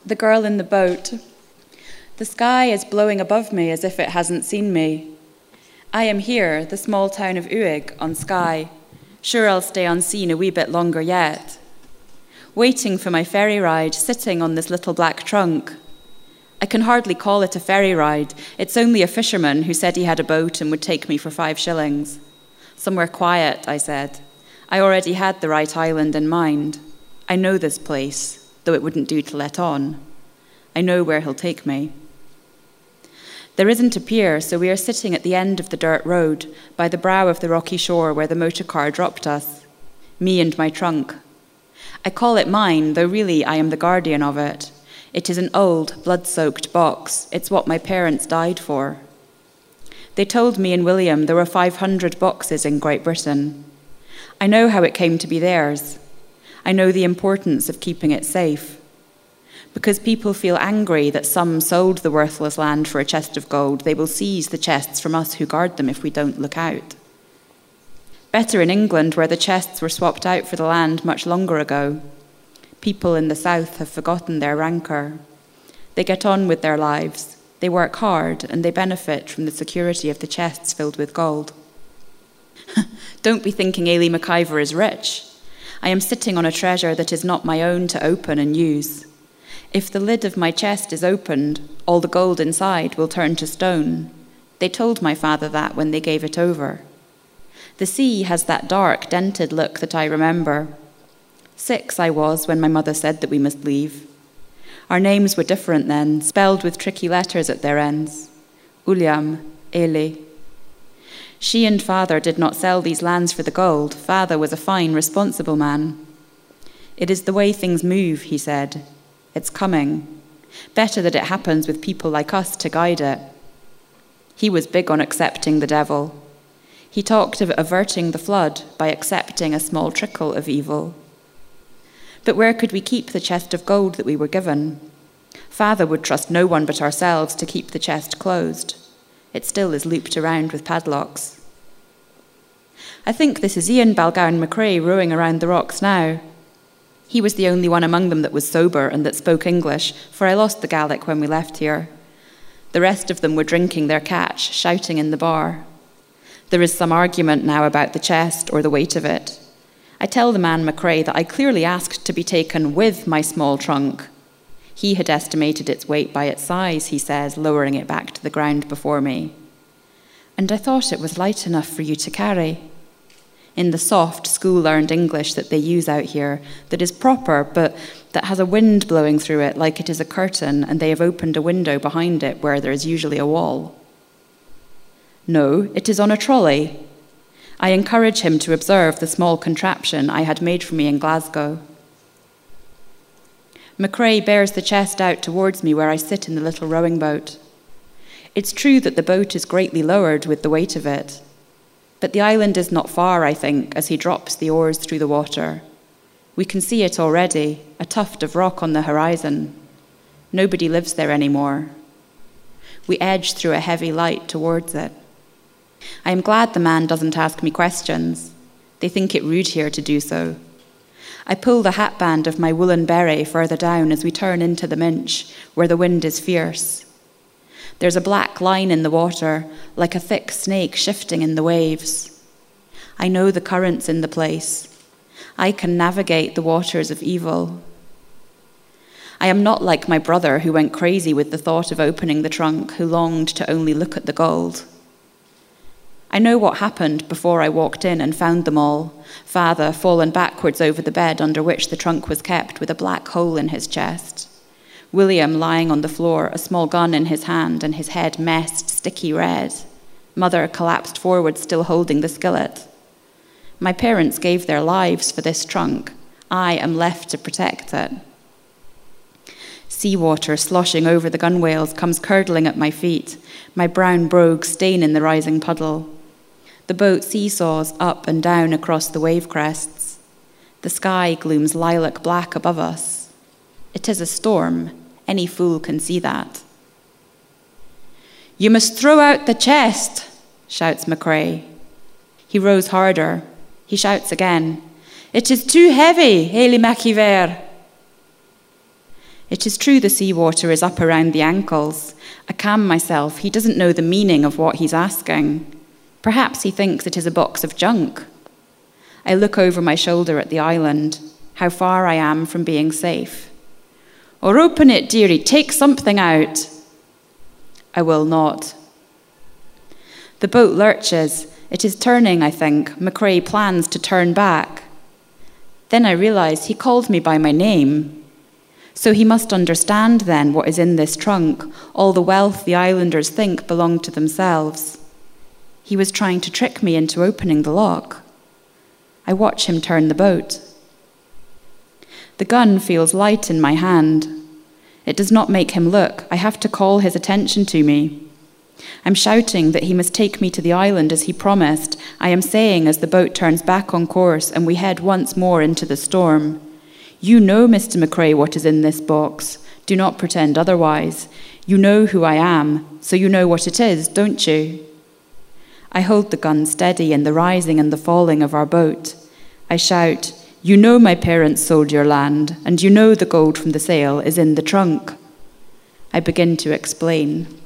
The girl in the boat. The sky is blowing above me as if it hasn't seen me. I am here, the small town of Uig, on Skye. Sure, I'll stay unseen a wee bit longer yet. Waiting for my ferry ride, sitting on this little black trunk. I can hardly call it a ferry ride. It's only a fisherman who said he had a boat and would take me for 5 shillings. Somewhere quiet, I said. I already had the right island in mind. I know this place, though it wouldn't do to let on. I know where he'll take me. There isn't a pier, so we are sitting at the end of the dirt road, by the brow of the rocky shore where the motor car dropped us. Me and my trunk. I call it mine, though really I am the guardian of it. It is an old, blood-soaked box. It's what my parents died for. They told me and William there were 500 boxes in Great Britain. I know how it came to be theirs. I know the importance of keeping it safe. Because people feel angry that some sold the worthless land for a chest of gold, they will seize the chests from us who guard them if we don't look out. Better in England, where the chests were swapped out for the land much longer ago. People in the south have forgotten their rancour. They get on with their lives. They work hard and they benefit from the security of the chests filled with gold. Don't be thinking Ailey McIver is rich. I am sitting on a treasure that is not my own to open and use. If the lid of my chest is opened, all the gold inside will turn to stone. They told my father that when they gave it over. The sea has that dark, dented look that I remember. 6 I was when my mother said that we must leave. Our names were different then, spelled with tricky letters at their ends. Uliam, Ailey. She and father did not sell these lands for the gold. Father was a fine, responsible man. It is the way things move, he said. It's coming. Better that it happens with people like us to guide it. He was big on accepting the devil. He talked of averting the flood by accepting a small trickle of evil. But where could we keep the chest of gold that we were given? Father would trust no one but ourselves to keep the chest closed. It still is looped around with padlocks. I think this is Ian Balgowan McRae rowing around the rocks now. He was the only one among them that was sober and that spoke English, for I lost the Gaelic when we left here. The rest of them were drinking their catch, shouting in the bar. There is some argument now about the chest or the weight of it. I tell the man McRae that I clearly asked to be taken with my small trunk. He had estimated its weight by its size, he says, lowering it back to the ground before me. And I thought it was light enough for you to carry. In the soft, school-learned English that they use out here, that is proper, but that has a wind blowing through it like it is a curtain, and they have opened a window behind it where there is usually a wall. No, it is on a trolley. I encourage him to observe the small contraption I had made for me in Glasgow. McRae bears the chest out towards me where I sit in the little rowing boat. It's true that the boat is greatly lowered with the weight of it, but the island is not far, I think, as he drops the oars through the water. We can see it already, a tuft of rock on the horizon. Nobody lives there anymore. We edge through a heavy light towards it. I am glad the man doesn't ask me questions. They think it rude here to do so. I pull the hatband of my woolen beret further down as we turn into the Minch, where the wind is fierce. There's a black line in the water, like a thick snake shifting in the waves. I know the currents in the place. I can navigate the waters of evil. I am not like my brother who went crazy with the thought of opening the trunk, who longed to only look at the gold. I know what happened before I walked in and found them all. Father fallen backwards over the bed under which the trunk was kept with a black hole in his chest. William lying on the floor, a small gun in his hand and his head messed, sticky red. Mother collapsed forward, still holding the skillet. My parents gave their lives for this trunk. I am left to protect it. Seawater sloshing over the gunwales comes curdling at my feet, my brown brogue stain in the rising puddle. The boat seesaws up and down across the wave crests. The sky glooms lilac black above us. It is a storm. Any fool can see that. "You must throw out the chest," shouts McRae. He rows harder. He shouts again. "It is too heavy, Ailey McIver." It is true the seawater is up around the ankles. I calm myself. He doesn't know the meaning of what he's asking. Perhaps he thinks it is a box of junk. I look over my shoulder at the island, how far I am from being safe. Or open it, dearie, take something out. I will not. The boat lurches. It is turning, I think. McRae plans to turn back. Then I realize he called me by my name. So he must understand then what is in this trunk, all the wealth the islanders think belonged to themselves. He was trying to trick me into opening the lock. I watch him turn the boat. The gun feels light in my hand. It does not make him look. I have to call his attention to me. I'm shouting that he must take me to the island as he promised. I am saying as the boat turns back on course and we head once more into the storm. You know, Mr. McRae, what is in this box. Do not pretend otherwise. You know who I am, so you know what it is, don't you? I hold the gun steady in the rising and the falling of our boat. I shout, you know my parents sold your land, and you know the gold from the sale is in the trunk. I begin to explain.